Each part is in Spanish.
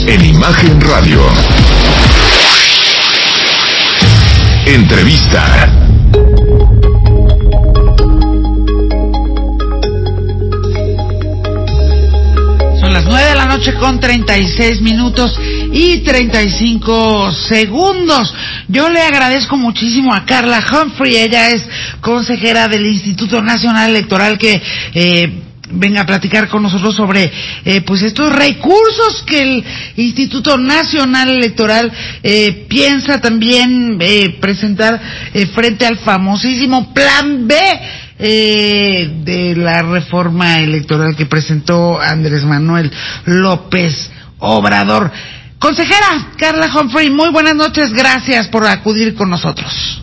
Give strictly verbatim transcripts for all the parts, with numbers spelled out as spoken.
en Imagen Radio. Entrevista. Son las nueve de la noche con treinta y seis minutos y treinta y cinco segundos. Yo le agradezco muchísimo a Carla Humphrey, ella es consejera del Instituto Nacional Electoral, que eh, venga a platicar con nosotros sobre eh, pues estos recursos que el Instituto Nacional Electoral eh, piensa también eh, presentar eh, frente al famosísimo Plan B eh, de la reforma electoral que presentó Andrés Manuel López Obrador. Consejera Carla Humphrey, muy buenas noches, gracias por acudir con nosotros.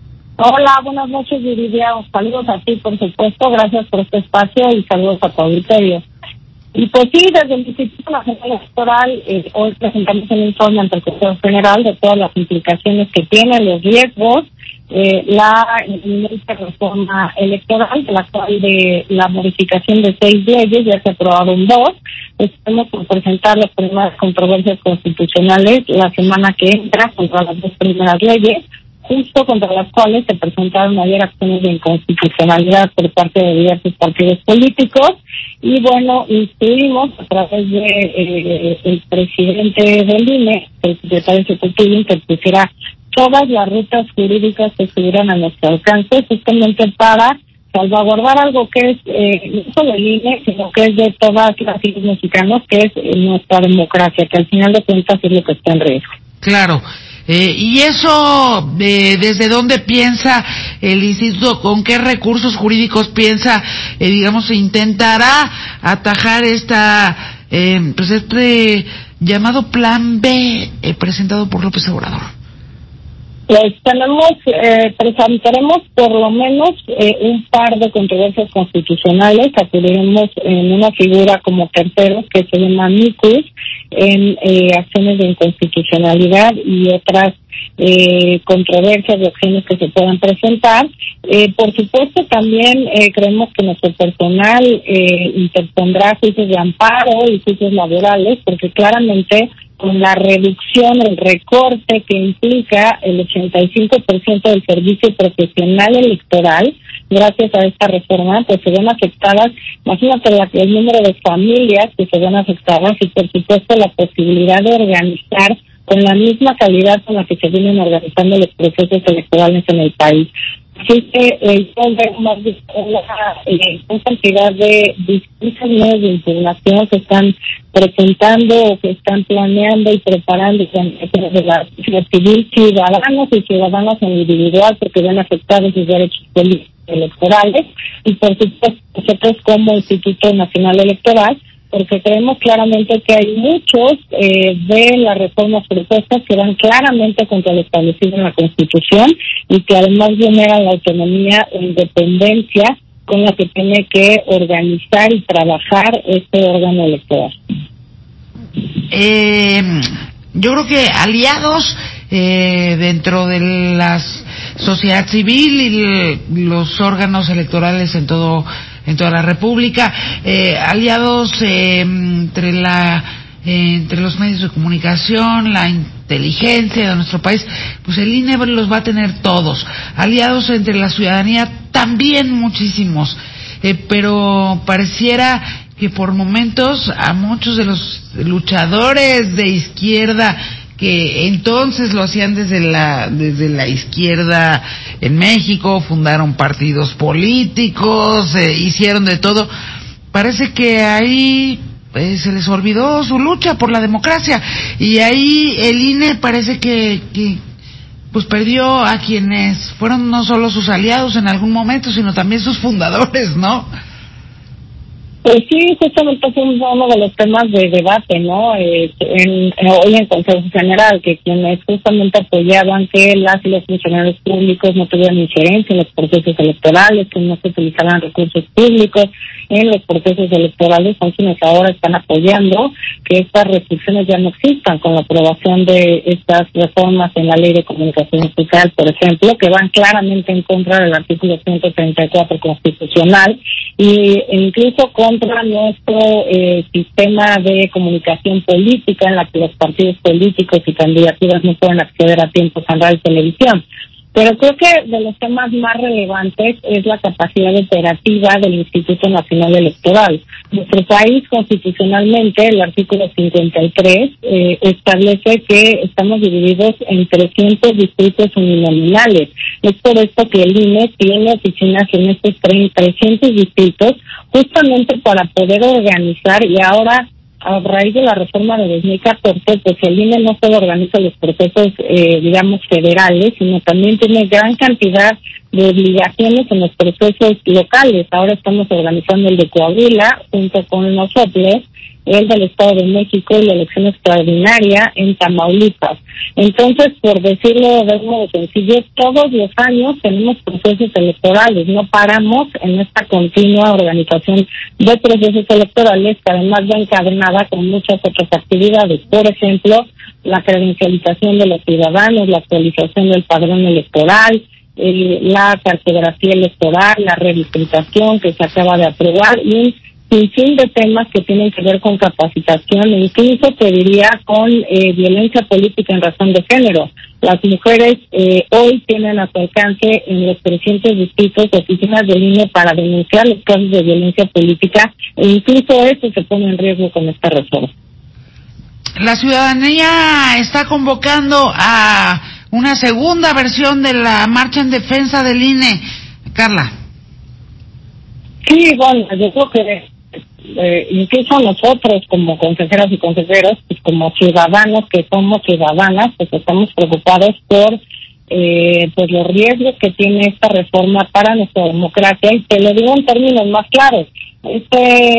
Hola, buenas noches, Viridia. Saludos a ti, por supuesto. Gracias por este espacio y saludos a tu auditorio. Y pues sí, desde el Instituto Nacional Electoral, eh, hoy presentamos un informe ante el Consejo General de todas las implicaciones que tiene, los riesgos, eh, la inminente reforma electoral, de la cual de la modificación de seis leyes, ya se aprobaron dos. Estamos por presentar las primeras controversias constitucionales la semana que entra contra las dos primeras leyes, justo contra las cuales se presentaron ayer acciones de inconstitucionalidad por parte de diversos partidos políticos. Y bueno, instruimos a través de eh, el presidente del I N E, el secretario ejecutivo, que pusiera todas las rutas jurídicas que estuvieran a nuestro alcance, justamente para salvaguardar algo que es eh, no solo el I N E, sino que es de todas las islas mexicanas, que es eh, nuestra democracia, que al final de cuentas es lo que está en riesgo. Claro. Eh, y eso, eh, ¿desde dónde piensa el instituto, con qué recursos jurídicos piensa, eh, digamos, intentará atajar esta, eh, pues este llamado Plan B eh, presentado por López Obrador? Pues tenemos, eh, presentaremos por lo menos eh, un par de controversias constitucionales, acudiremos en una figura como terceros que se llama amicus en eh, acciones de inconstitucionalidad y otras eh, controversias de acciones que se puedan presentar. Eh, por supuesto también eh, creemos que nuestro personal eh, interpondrá juicios de amparo y juicios laborales, porque claramente con la reducción, el recorte que implica el ochenta y cinco por ciento del servicio profesional electoral, gracias a esta reforma, pues se ven afectadas, imagínate la, el número de familias que se ven afectadas y por supuesto la posibilidad de organizar con la misma calidad con la que se vienen organizando los procesos electorales en el país. Así que eh, yo veo más una, eh, una cantidad de distintos medios de información que están presentando o que están planeando y preparando de la sociedad civil, ciudadanos y ciudadanas en individual, porque ven afectados sus derechos políticos electorales, y por supuesto nosotros como Instituto Nacional Electoral, porque creemos claramente que hay muchos eh, de las reformas propuestas que van claramente contra lo establecido en la Constitución y que además vulneran la autonomía e independencia con la que tiene que organizar y trabajar este órgano electoral. Eh, yo creo que aliados eh, dentro de la sociedad civil y los órganos electorales en todo en toda la República, eh, aliados eh, entre la eh, entre los medios de comunicación, la inteligencia de nuestro país, pues el I N E los va a tener todos. Aliados entre la ciudadanía también muchísimos, eh, pero pareciera que por momentos a muchos de los luchadores de izquierda que entonces lo hacían desde la desde la izquierda en México, fundaron partidos políticos, eh, hicieron de todo. Parece que ahí eh, se les olvidó su lucha por la democracia y ahí el I N E parece que, que pues perdió a quienes fueron no solo sus aliados en algún momento, sino también sus fundadores, ¿no? Pues sí, justamente es uno de los temas de debate, ¿no? Eh, en, hoy en Consejo General, que quienes justamente apoyaban que las y los funcionarios públicos no tuvieran injerencia en los procesos electorales, que no se utilizaran recursos públicos en los procesos electorales, son quienes ahora están apoyando que estas restricciones ya no existan con la aprobación de estas reformas en la Ley de Comunicación Social, por ejemplo, que van claramente en contra del artículo ciento treinta y cuatro constitucional y incluso con contra nuestro eh, sistema de comunicación política, en la que los partidos políticos y candidaturas no pueden acceder a tiempos en radio y televisión. Pero creo que de los temas más relevantes es la capacidad operativa del Instituto Nacional Electoral. Nuestro país, constitucionalmente, el artículo cincuenta y tres, eh, establece que estamos divididos en trescientos distritos uninominales. Es por esto que el I N E tiene oficinas en estos trescientos distritos, justamente para poder organizar, y ahora, a raíz de la reforma de dos mil catorce, pues el I N E no solo organiza los procesos, eh, digamos, federales, sino también tiene gran cantidad de obligaciones en los procesos locales. Ahora estamos organizando el de Coahuila, junto con nosotros, el del Estado de México y la elección extraordinaria en Tamaulipas. Entonces, por decirlo de un modo sencillo, todos los años tenemos procesos electorales, no paramos en esta continua organización de procesos electorales, que además va encadenada con muchas otras actividades. Por ejemplo, la credencialización de los ciudadanos, la actualización del padrón electoral, el, la cartografía electoral, la redistribución que se acaba de aprobar y un sinfín de temas que tienen que ver con capacitación e incluso te diría con eh, violencia política en razón de género. Las mujeres eh, hoy tienen a su alcance en los trescientos distritos oficinas del I N E para denunciar los casos de violencia política e incluso eso se pone en riesgo con esta reforma. La ciudadanía está convocando a una segunda versión de la marcha en defensa del I N E. Carla. Sí, bueno, yo creo que Eh, incluso nosotros como consejeras y consejeros, pues como ciudadanos que somos ciudadanas, pues estamos preocupados por eh, pues los riesgos que tiene esta reforma para nuestra democracia, y te lo digo en términos más claros. Este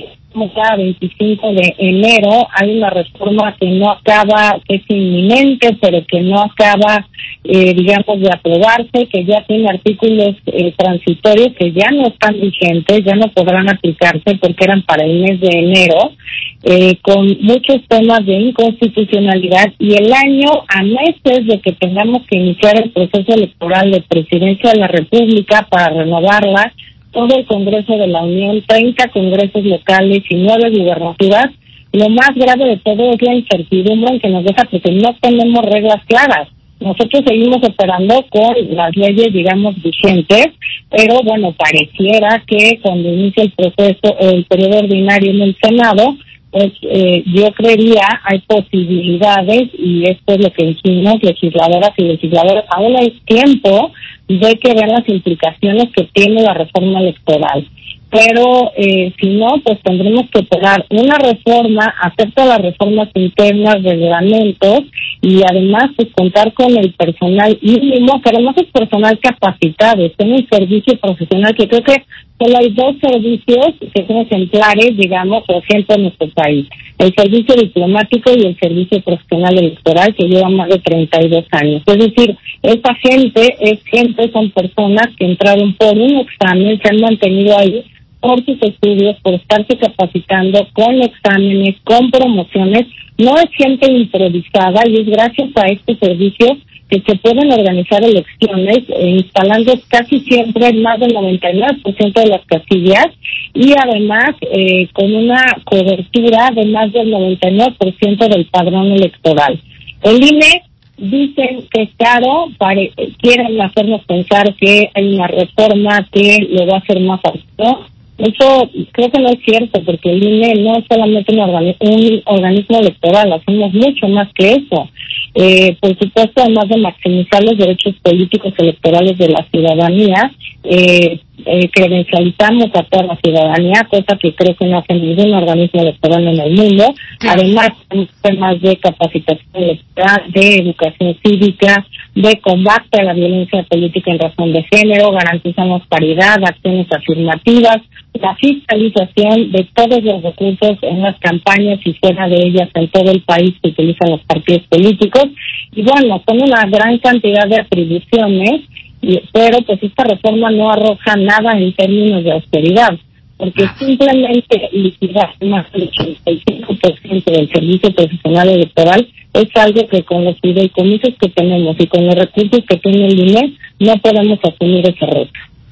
ya veinticinco de enero hay una reforma que no acaba, que es inminente, pero que no acaba, eh, digamos, de aprobarse, que ya tiene artículos eh, transitorios que ya no están vigentes, ya no podrán aplicarse porque eran para el mes de enero, eh, con muchos temas de inconstitucionalidad, y el año a meses de que tengamos que iniciar el proceso electoral de presidencia de la República para renovarla, todo el Congreso de la Unión, treinta congresos locales y nueve gubernaturas. Lo más grave de todo es la incertidumbre en que nos deja, porque no tenemos reglas claras. Nosotros seguimos operando con las leyes, digamos, vigentes, pero bueno, pareciera que cuando inicie el proceso, el periodo ordinario en el Senado, pues eh, yo creería hay posibilidades, y esto es lo que dijimos, legisladoras y legisladores, aún hay tiempo de que vean las implicaciones que tiene la reforma electoral. Pero eh, si no, pues tendremos que operar una reforma, hacer todas las reformas internas, reglamentos, y además pues contar con el personal mínimo, que además es personal capacitado, es un servicio profesional que creo que solo hay dos servicios que son ejemplares, digamos, por ejemplo, en nuestro país. El servicio diplomático y el servicio profesional electoral, que lleva más de treinta y dos años. Es decir, esta gente es gente, son personas que entraron por un examen, se han mantenido ahí por sus estudios, por estarse capacitando con exámenes, con promociones. No es gente improvisada, y es gracias a este servicio que se pueden organizar elecciones, eh, instalando casi siempre más del noventa y nueve por ciento de las casillas, y además eh, con una cobertura de más del noventa y nueve por ciento del padrón electoral. El I N E dicen que es caro, pare, quieren hacernos pensar que hay una reforma que lo va a hacer más alto. Eso creo que no es cierto, porque el I N E no es solamente un, organi- un organismo electoral, hacemos mucho más que eso. Eh, por supuesto, además de maximizar los derechos políticos electorales de la ciudadanía, eh, eh, credencializamos a toda la ciudadanía, cosa que creo que no hace ningún organismo electoral en el mundo. Además, tenemos temas de capacitación electoral, de educación cívica, de combate a la violencia política en razón de género, garantizamos paridad, acciones afirmativas, la fiscalización de todos los recursos en las campañas y fuera de ellas en todo el país que utilizan los partidos políticos, y bueno, son una gran cantidad de atribuciones, y, pero pues esta reforma no arroja nada en términos de austeridad, porque simplemente liquidar más del ochenta y cinco por ciento del servicio profesional electoral es algo que con los fideicomisos que tenemos y con los recursos que tiene el I N E no podemos asumir ese reto.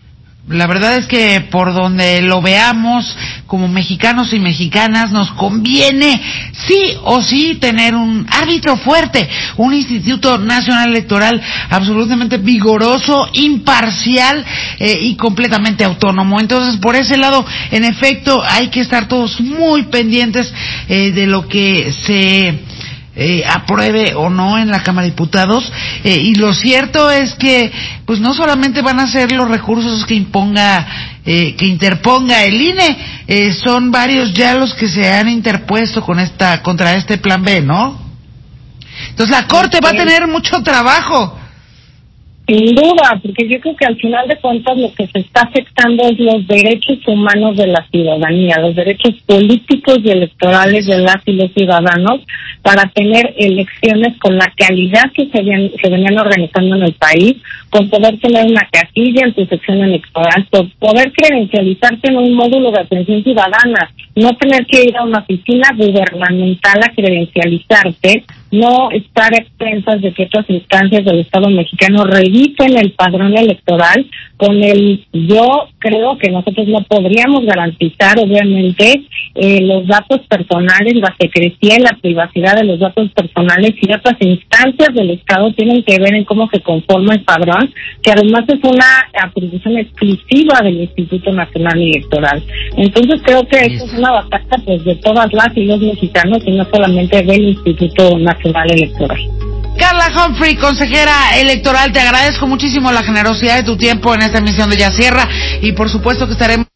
La verdad es que por donde lo veamos, como mexicanos y mexicanas, nos conviene sí o sí tener un árbitro fuerte, un Instituto Nacional Electoral absolutamente vigoroso, imparcial eh, y completamente autónomo. Entonces, por ese lado, en efecto, hay que estar todos muy pendientes eh, de lo que se Eh, apruebe o no en la Cámara de Diputados, eh, y lo cierto es que pues no solamente van a ser los recursos que imponga eh, que interponga el I N E, eh, son varios ya los que se han interpuesto con esta contra este plan B, ¿no? Entonces la Corte va a tener mucho trabajo. Sin duda, porque yo creo que al final de cuentas lo que se está afectando es los derechos humanos de la ciudadanía, los derechos políticos y electorales de las y los ciudadanos para tener elecciones con la calidad que se, ven, se venían organizando en el país, con poder tener una casilla en tu sección electoral, por poder credencializarte en un módulo de atención ciudadana, no tener que ir a una oficina gubernamental a credencializarte, no estar a expensas de que otras instancias del Estado mexicano revisen el padrón electoral. Con el, yo creo que nosotros no podríamos garantizar, obviamente, eh, los datos personales, la secrecía y la privacidad de los datos personales, y otras instancias del Estado tienen que ver en cómo se conforma el padrón, que además es una atribución exclusiva del Instituto Nacional Electoral. Entonces creo que esto es una batalla pues de todas las y los mexicanos y no solamente del Instituto Nacional Electoral. Carla Humphrey, consejera electoral, te agradezco muchísimo la generosidad de tu tiempo en esta emisión de Ya Sierra, y por supuesto que estaremos